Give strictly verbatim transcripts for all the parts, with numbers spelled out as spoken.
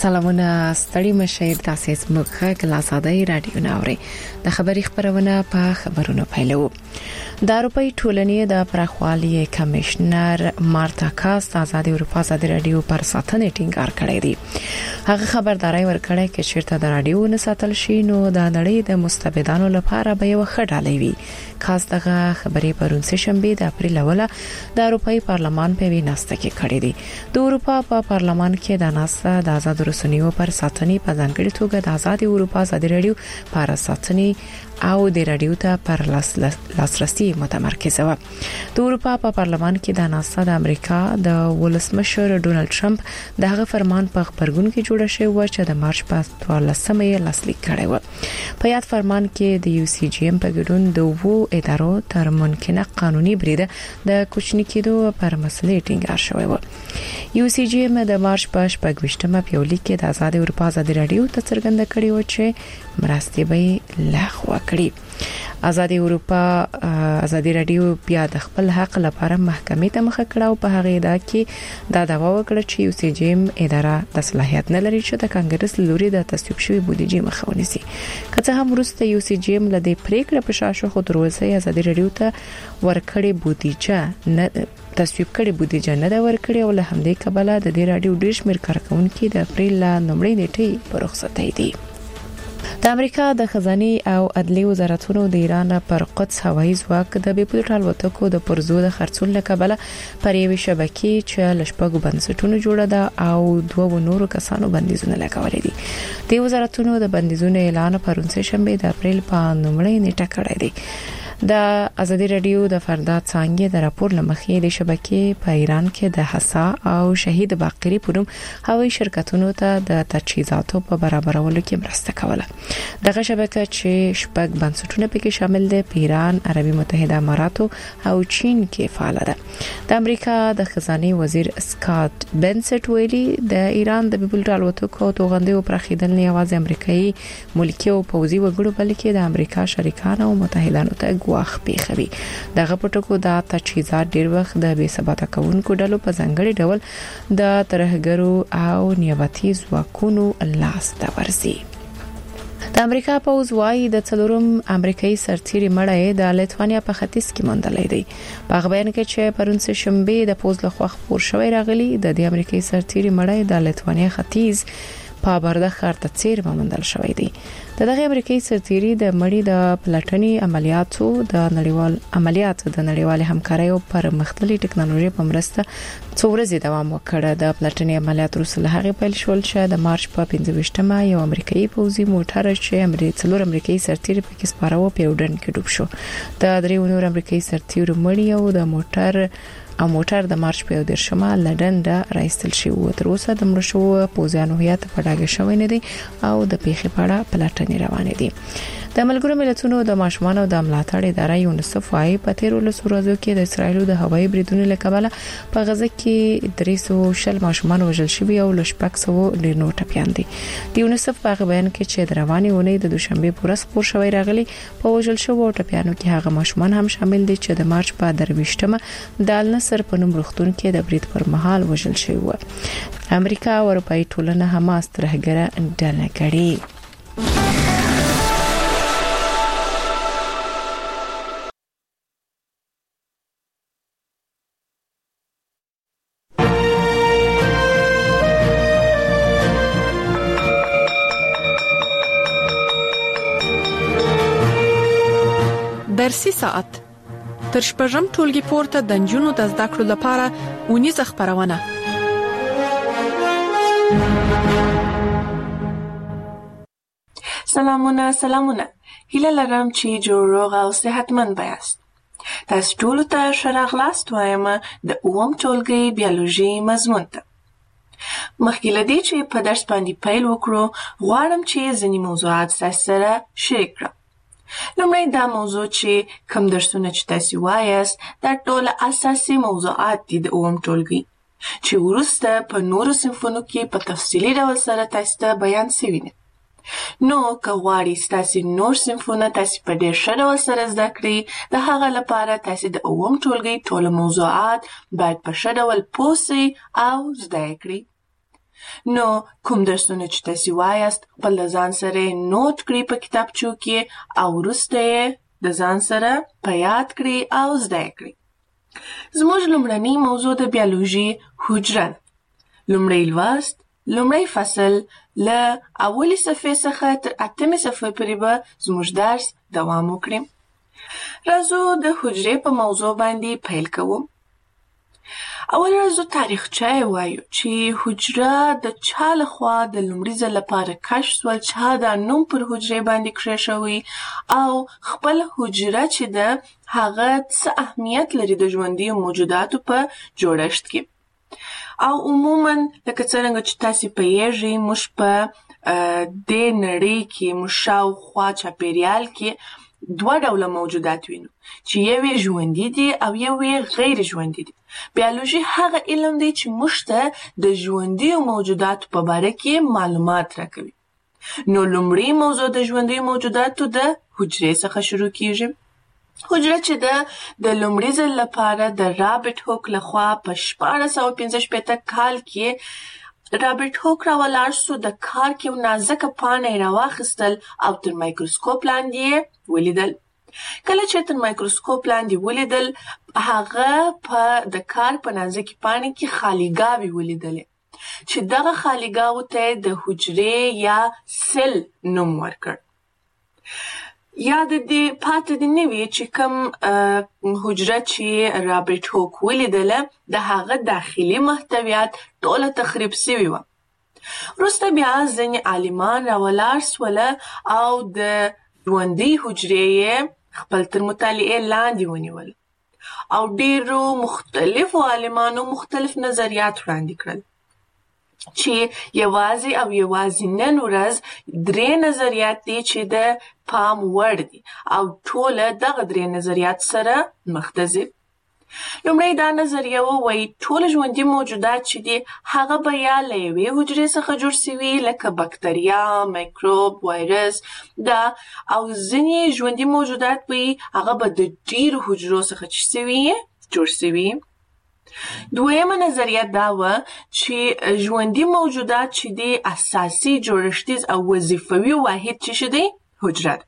سلامونه ستړي مشه تاسو زموږ غږ لا ساده رادیو ناوړي د خبري خبرونه په خبرونو پیلو د اروپאי ټولنې د پرخوالي کمشنر مارتا کاست آزادي اروپا آزادي رادیو پر ساتنې ټینګار کړی دی. هغه خبرداري ورکړی چې چیرته د رادیو نه ساتل شي نو د نړۍ د مستبدانو لپاره به یو خډاله وي. کاست دغه خبري پرونسه شنبه د اپریل اوله د اروپאי پارلمان په ویناسته کې کړی دی. د اروپا په پارلمان کې د ناسا د آزاد رسنیو پر ساتنې په ځانګړي توګه د آزادي اروپا آزادي رادیو پر ساتنې او د رادیو ته پر لاسرسي متمرکزه و. د اروپا په پارلمان کې د ناسا د امریکا د ولسمشر ډونالد ټرمپ دغه فرمان په خبرګون کې جوړ شوی و چې د مارچ په څوارلسمه یې لاسلیک کړی و. په یاد فرمان کې د یو سی جی ام په ګډون د وو ادارو تر ممکنه قانوني بریده د کوچنی کېدو پر مسلې ټینګار شوی و. یو سی جی ام د مارچ په شپږمه پیولې کې د آزاد اروپا آزادي رادیو ته څرګنده کړی و چې مرستې به لغوه کړي. آزادي اروپا آزادي رادیو بیا د خپل حق لپاره محکمې ته مخ کړه او په هغه ادعا کې دا دعوا وکړه چې یو سی جی ام اداره د صلاحیت نه لري چې د کانګرس لوري د تصویب شوی بودیجه مخه ونیسي. که څه هم وروسته یو سی جی ام له دې پریکړې په شاشه خو دروازه آزادي رادیو ته ورکړې بودیجه نه تصویب کړي بودیجه نه دا ورکړي او له همدې کبله د دې رادیو ډیر شمېر کارکونکو د اپریل لومړۍ نیټې په رخصتۍ دي. د امریکا د خزانه او عدلي وزارتونو د ایران پر قدس هوایي ځواک د بیپلوټ الوتکو د پرزو د خرڅول لکبله پر یوې شبکې چې لشپږو بنسټونو جوړه ده او دوه نورو کسانو بندیزونه لګولې دي. د وزارتونو د بندیزونو اعلان پرونسه شنبه د اپریل په لومړۍ نیټه کړی دی. د آزادي رادیو د فردا څنګه د راپور لمخې د شبکې په ایران کې د حسا او شهید باقری پروم هوایي شرکتونو ته د تجهیزاتو په برابرولو کې مرسته کوله. دغه شبکه چې شپږ بنسټونه پکې شامل دي په ایران، عربي متحده اماراتو او چین کې فعال ده. د امریکا د خزانه وزیر سکاٹ بنسټ ویلي د ایران د بیپلوټ الوتکو توغندې پر خیدل نه یوازې امریکایي ملکی او پوځي وګړو بلکې د امریکا شریکانو او متحدانو ته واخ پیخوي. دغه پټکو د تجهیزات ډیر وخت د بې ثباته کونکو ډلو په ځانګړي ډول د ترهګرو او نیابتي ځواکونو لاس ته ورسي. د امریکا پوز وايي د څلورم امریکایي سرتیري مړی د لیتوانیا په ختیځ کې موندلې دی. په بیان کې چې پرونسه شنبه د پوز له خوا خبر شوی راغلی د دې امریکایي سرتیري مړی د لیتوانیا ختیځ په برده خارته چیر موندل شوی دی. دغه امریکایي سرتیري د مړی د پلاتنی عملیاتو د نړیوال عملیاتو د نړیوال همکارۍ پر مختلفي ټکنالوژي په مرسته څو ورځې دوام وکړ. د پلاتنی عملیات وروسته هغه پیل شول چې د مارچ په پنځه یو امریکایي پوځي موټر چې امریکا څلور امریکایي سرتیري پکې سپارو په وډن کې ډوب شو. د درې نور امریکایي سرتیرو مړی او د موټر او موټر د مارچ په دیرشمه لندن د رایستل شي و. تر اوسه د مړ شو پوځیانو هیات په ډاګه شوی نه دي او د پیښې په اړه پلټنې روانې دي. د ملګرو ملتونو د ماشومان او د ملاتړ ادارې یونیسف وايي په تیر ولس ورځو کې د اسرایل د هوایي بریدونو لکبله په غزه کې درې سوه شل ماشومان وژل شوي او لشپږ سوه ډیر نور ټپيان دي. د یونیسف په بیان کې چې د رواني ونې د دوشنبه پورس خبر شوی راغلی په وژل شو او ټپيانو کې هغه ماشومان هم شامل دي چې د مارچ په درويشتمه د النصر په نوم روغتون کې د برید پر مهال وژل شوی و. امریکا او اروپאי ټولنه حماس ترهګره ډله کړي. درسي ساعت تر شپږم ټولګي پورته د نجونو د زده کړو لپاره ونیزه خبرونه. سلامونه سلامونه هیله لرم چې جوړ روغ او صحتمند یاست. تاسو ټول ته ښه راغلاست وایم د اووم ټولګي بیولوژي مضمون ته. مخکې له دې چې په درس باندې پیل وکړو غواړم چې ځینې موضوعات تاسو سره شریک کړم. لومړی دا موضوع چې کوم درسونه چې تاسو وایاست دا ټول اساسي موضوعات دي د اووم ټولګي چې وروسته په نورو صنفونو کې په تفصیلي ډول سره تاسو ته بیان شوي دي. نو که غواړئ تاسو نور صنفونه تاسو په ډېر ښه ډول سره زده کړئ د هغه لپاره تاسو د اووم ټولګي ټول موضوعات باید په ښه ډول پوه سئ او زده کړئ. نو کوم درسونه چې تاسو وایاست خپل د ځان سره نوٹ کړئ په کتابچو کې او وروسته یې د ځان سره په یاد کړئ او زده کړئ. زموږ لومړنی موضوع د بیولوژي حجره ده. لومړی لوست، لومړی فصل له اولې صفحې څخه تر اتمې صفحې پورې به زموږ درس دوام وکړي. راځو د حجرې په موضوع باندې پیل کوو. اول راځو تاریخچه وایو چې حجره د چا لخوا د لومړي ځل لپاره کشف شول، چا دا نوم پر حجرې باندې کېښوی او خپل حجره چې ده هغه څه اهمیت لري د ژوندیو موجوداتو په جوړښت کې. او عموما لکه څرنګه چې تاسې پوهیږئ موږ په دې نړۍ کې موږ شاوخوا چاپېریال کې دوه ډوله موجودات وینو چې یو یې ژوندي دي او یو یې غیر ژوندي دي. بیولوژي هغه علم دی چې موږ ته د ژوندیو موجوداتو په باره کې معلومات راکوي. نو لومړی موضوع د ژوندیو موجوداتو د حجرې څخه شروع کیږي. حجره چې ده د لومړي ځل لپاره د رابرټ هوک لخوا په شپاړس سوه پنځه شپېته کال کې رابرټ هوک راولاړ سو، د کارک یو نازکه پاڼه یې راواخیستل او تر مایکروسکوپ لاندې یې ولیدل. کله چې تر مایکروسکوپ لاندې ولیدل هغه په د کارک په نازکې پاڼې کې خالیګاوې ولیدلې چې دغه خالیګاوو ته د حجرې یا سل نوم ورکړ. یاد دې پاتې دې نه وي چې کوم حجره چې رابرټ هوک ولیدله د هغه داخلي محتویات ټوله تخریب سوي وه. وروسته بیا ځینې عالمان راولاړ سوله او د ژوندۍ حجرې یې خپل تر مطالعې لاندې ونیول او ډېرو مختلفو عالمانو مختلف نظریات وړاندې کړل چې یوازې او یوازې نن ورځ درې نظریات دي چې د پام وړ دي او ټوله دغه درې نظریات سره مخ ته ځي. لومړی دا نظریه وایي ټول ژوندي موجودات چې دي هغه به یا له یوې حجرې څخه جوړ سوي لکه بکتریا، میکروب، وایرس دا، او ځینې ژوندي موجودات به هغه به د ډېرو حجرو څخه چې سوي جوړ سوي. دویمه نظریه دا وه چې ژوندي موجودات چې دی اساسي جوړښتیز او وظیفوي واحد چې شي دی حجره ده.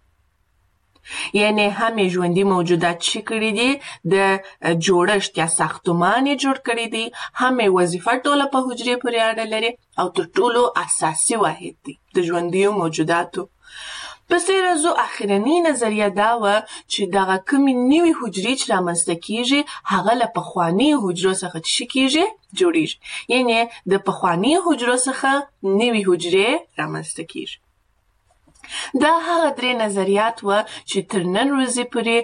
یعنی هم یې ژوندي موجودات چې کړي دي د جوړښت یا ساختمان یې جوړ کړي دي، هم یې وظیفه ټوله په حجرې پورې اړه لري او تر ټولو اساسي واحد دی د ژوندیو موجوداتو. پسې راځو اخرنۍ نظریه دا وه چې دغه کومې نوې حجرې چې رامنځته کیږي هغه له پخوانیو حجرو څخه چې څه کیږي جوړیږي، یعنې د پخوانیو حجرو څخه نوې حجرې رامنځته کیږي. دا هغه درې نظریات وه چې تر نن ورځې پورې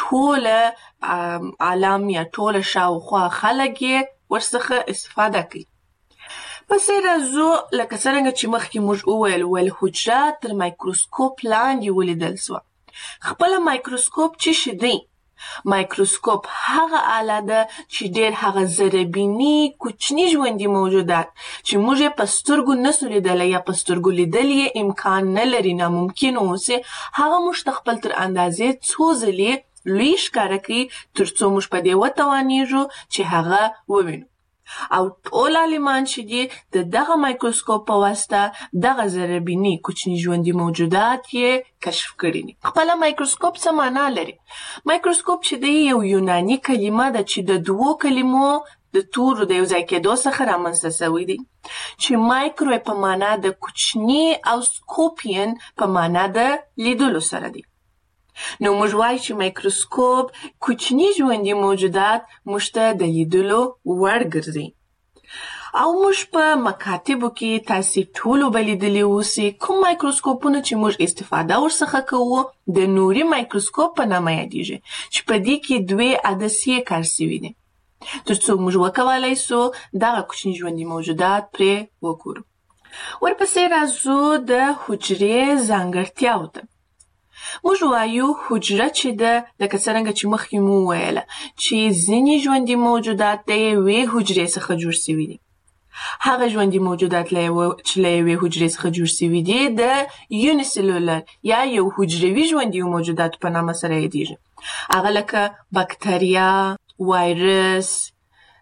ټوله عالم یا ټوله شاوخوا خلک یې ورڅخه استفاده کوي. پسې راځو لکه څرنګه چې مخکې موږ وویل ول حجره تر مایکروسکوپ لاندې ولیدل سوه. خپله مایکروسکوپ چې شي دی؟ مایکروسکوپ هغه آله ده چې ډېر هغه ذرهبیني کوچني ژوندي موجودات چې موږ یې په سترګو نسو لیدلی یا په سترګو لیدل یې امکان نه لري، ناممکن اوسي، هغه موږ ته خپل تر اندازې څو ځلې لوی ښکاره کوي تر څو موږ په دې وتوانیږو چې هغه ووینو. او ټول عالمان چې دي د دغه مایکروسکوپ په واسطه دغه ذرهبیني کوچني ژوندي موجودات یې کشف کړي دي. خپله مایکروسکوپ څه معنا لري؟ مایکروسکوپ چې دی یو یوناني کلمه ده چې د دوو کلمو د تورو د یو ځای کېدو څخه رامنځته سوی دی چې مایکرو په معنا د کوچني او سکوپین په معنا د لیدلو سره دی. نو موږ وایو چې مایکروسکوپ کوچني ژوندي موجودات موږ ته د لیدلو وړ ګرځي. او موږ په مکاتبو کې تاسې ټولو به لیدلي اوسي کوم مایکروسکوپونه چې موږ استفاده ورڅخه کوو د نوري مایکروسکوپ په نامه یادیږي چې په دې کې دوې عدسیې کار سوي دي تر څو موږ وکولی سو دغه کوچني ژوندي موجودات پرې وګورو. ورپسې راځو د حجرې ځانګړتیاو ته. موږ وایو حجره چې ده لکه څرنګه چې مخکې مو وویله چې ځینې ژوندي موجودات د یوې حجرې څخه جوړ سوي دي. هغه ژوندي موجودات چې له یوې حجرې څخه جوړ سوي دي د یونیسلولر یا یو حجروي ژوندیو موجوداتو په نامه سره یادیږي. هغه لکه بکتریا، وایرس،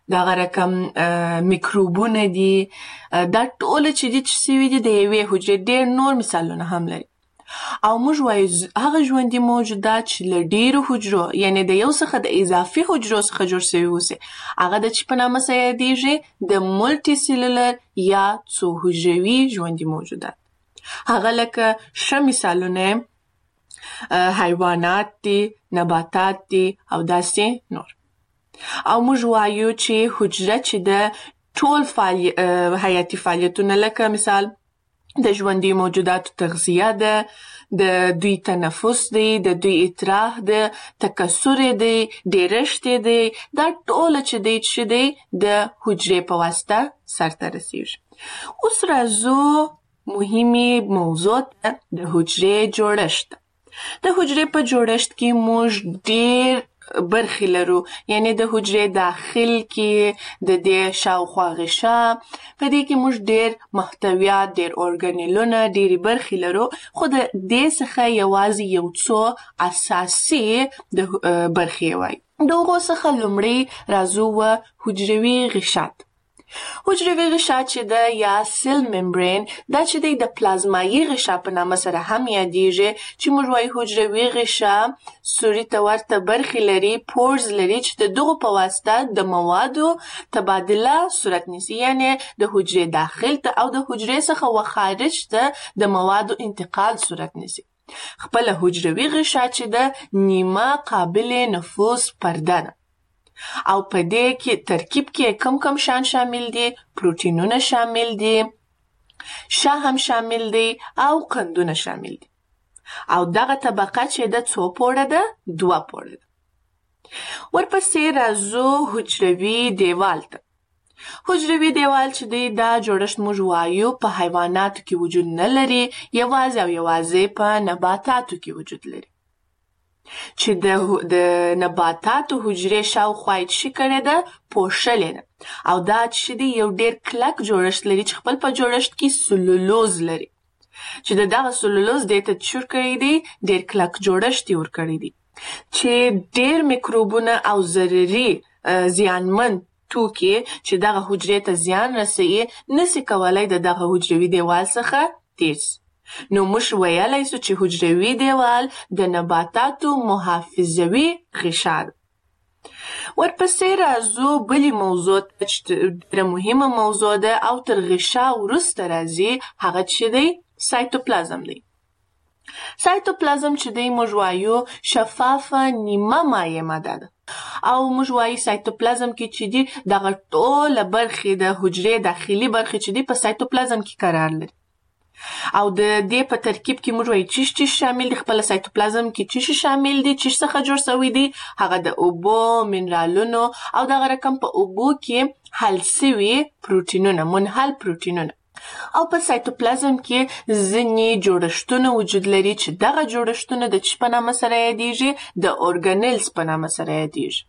دغه رقم میکروبونه دي، دا ټول چې دي چې سوي دي د یوې حجرې. ډېر نور مثالونه هم لري. او موږ وایو هغه ژوندي موجودات چې له ډېرو حجرو یعنې د یو څخه د اضافي حجرو څخه جوړ سوي اوسي، هغه د چی په نامه سره یادیږي؟ د مولټي سیلولر یا څو حجروي ژوندي موجودات. هغه لکه ښه مثالونه حیوانات دي، نباتات دي او داسې نور. او موږ وایو چې حجره چې د ټول فعالی... حیاتي فعالیتونه لکه مثال د ژوندي موجوداتو تغذیه ده، د دوی تنفس دی، د دوی اطراح ده، تکثر دی، ډیرشت دی، دا ټول چې دی چې دی د حجرې په واسطه سرته رسیږي. اوس راځو مهمه موضوع ده د حجرې جوړښت. د حجرې په جوړښت کې موږ ډیر برخې لرو، یعنی د حجرې داخل کې د دې شاوخوا غشا، په دې کې موږ ډیر محتویات، ډیر ارګانیلونه، ډیرې برخې لرو، خو د دې څخه یوازې یو څو اساسي د برخې وایي. د هغو څخه لومړی راځو و حجروي غشات. حجروي غشا چې ده یا سیل ممبرین، دا چې دی د پلازمایي غشا په نامه سره هم یادیږي، چې موږ وایو حجروي غشا سوري ته ورته برخې لري، پورز لري چې د دغو په واسطه د موادو تبادله صورت نیسي، یعنی د حجرې داخل ته او د حجرې څخه و خارج ته د موادو انتقال صورت نیسي. خپله حجروي غشا چې ده نیمه قابل نفوذ پرده ده، او په دې کې ترکیب کې کم کم شان شامل دي، پروتینونه شامل دي، شا هم شامل دي او قندونه شامل دي. او دغه طبقه چې د څو پوړه ده؟ دوه پوړه ده. ورپسې راځو حجروي دیوال ته. حجروي دیوال چې دی دا جوړښت موږ وایو په حیواناتو کې وجود نه لري، یوازې او یوازې په نباتاتو کې وجود لري. چې د د نباتاتو حجرې شاوخوا یې څه کړې ده؟ پوښلې ده. او دا چې دی یو ډیر کلک جوړښت لري چې خپل په جوړښت کې سلولوز لري، چې د دغه سلولوز دې ته څه کړی دی؟ ډیر کلک جوړښت یې ورکړی دی، چې ډیر میکروبونه او ضرري زیانمن توکي چې دغه حجرې ته زیان رسوي نسي کولای د دغه حجروي دیوال څخه تیر شي. نو موږ ویلای سو چې حجروي دیوال د نباتاتو محافظوي غشا ده. ورپسې راځو بلې موضوع چې ډېره مهمه موضوع ده او تر غشا وروسته راځي، هغه چې دی سایتوپلازم دی. سایتوپلازم چې دی موږ وایو شفافه نیمه مایع ماده ده، او موږ وایو سایتوپلازم کې چې دی دغه ټوله برخې د حجرې داخلي برخې چې دی په سایتوپلازم کې قرار لري. او د دې په ترکیب کې موږ وایو چیش چیش شامل دي. خپل سایتوپلازم کې چیش شامل دي، چیش څخه جوړ شوی دي، هغه د اوبو، منرالونو او دغه رقم په اوبو کې حل شوي پروتینونه، منحل پروتینونه. او په سایتوپلازم کې ځینې جوړښتونه وجود لري چې دغه جوړښتونه د چی په نامه سره یادیږي؟ د ارګانیلز په نامه سره یادیږي.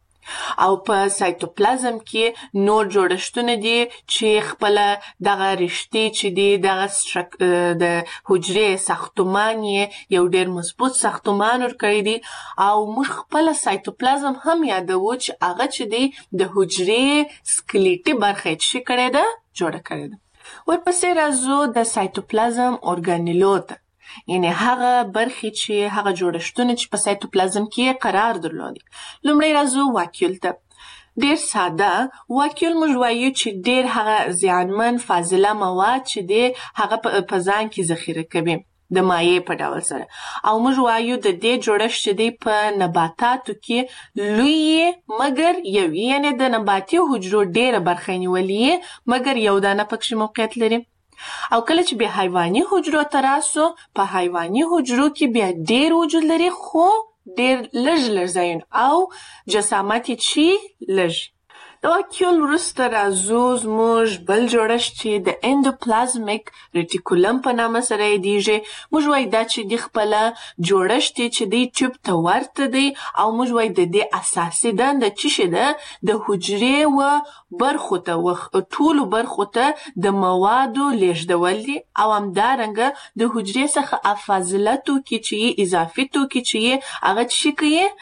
او په سایتوپلازم کې نور جوړښتونه دي چې خپل دغه رشتې چې دي دغه د حجرې ساختمان یو ډیر مضبوط ساختمان ورکړی دی. او موږ خپل سایتوپلازم هم یادوو چې هغه چې دی د حجرې سکلیټي برخه چې کړی ده جوړه کړی ده. ورپسې راځو د سایتوپلازم ارګانیلو ته، یعنی هغه برخې چې هغه جوړښتونه چې په سایتوپلازم کې قرار درلودي. لومړی راځو واکیول ته. ډیر ساده واکیول موږ وایو چې ډیر هغه زیانمن فاضله مواد چې دی هغه په ځان کې ذخیره کوي د مایع په ډول سره. او موږ وایو د دې جوړښت چې دی په نباتاتو کې لوی مګر یو، یعنی د نباتي حجرو ډیره برخه نیولې مګر یو دانه پکې موقعیت لري. او کله چې به حیواني حجرو ته راسو، په حیواني حجرو کې بیا ډیر وجود لري خو ډیر لږ لږ ځایونه او جسامت یې چې لږ. د واکیول وروسته راځو زموږ بل جوړښت چې د اندوپلازمیک ریټیکولم په نامه سره یادیږي. موږ وایو دا چې د خپله جوړښت چې دی ټیوب ته ورته دی، او موږ وایو د دې اساسي دنده چې شي ده د حجرې و برخو ته و ټولو برخو ته د موادو لیږدول دي، او همدارنګه د حجرې څخه فاضله توکي چې اضافي توکي چې هغه څه کوي